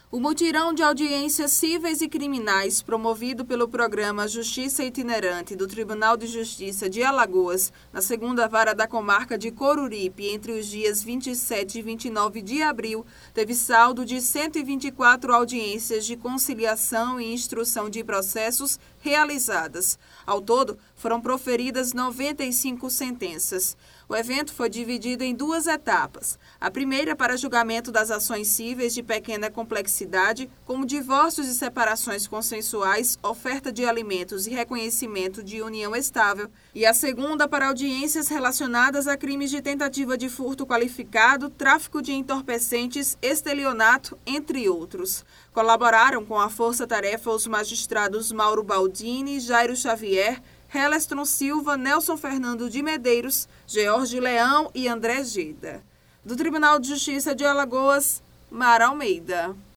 O mutirão de audiências cíveis e criminais promovido pelo programa Justiça Itinerante do Tribunal de Justiça de Alagoas, na 2ª Vara da Comarca de Coruripe, entre os dias 27 e 29 de abril, teve saldo de 124 audiências de conciliação e instrução de processos realizadas. Ao todo, foram proferidas 95 sentenças. O evento foi dividido em 2 etapas. A primeira para julgamento das ações cíveis de pequena complexidade, como divórcios e separações consensuais, oferta de alimentos e reconhecimento de união estável. E a segunda para audiências relacionadas a crimes de tentativa de furto qualificado, tráfico de entorpecentes, estelionato, entre outros. Colaboraram com a força-tarefa os magistrados Mauro Baldini, Jairo Xavier, Helestron Silva, Nelson Fernando de Medeiros, George Leão e André Geda. Do Tribunal de Justiça de Alagoas, Mara Almeida.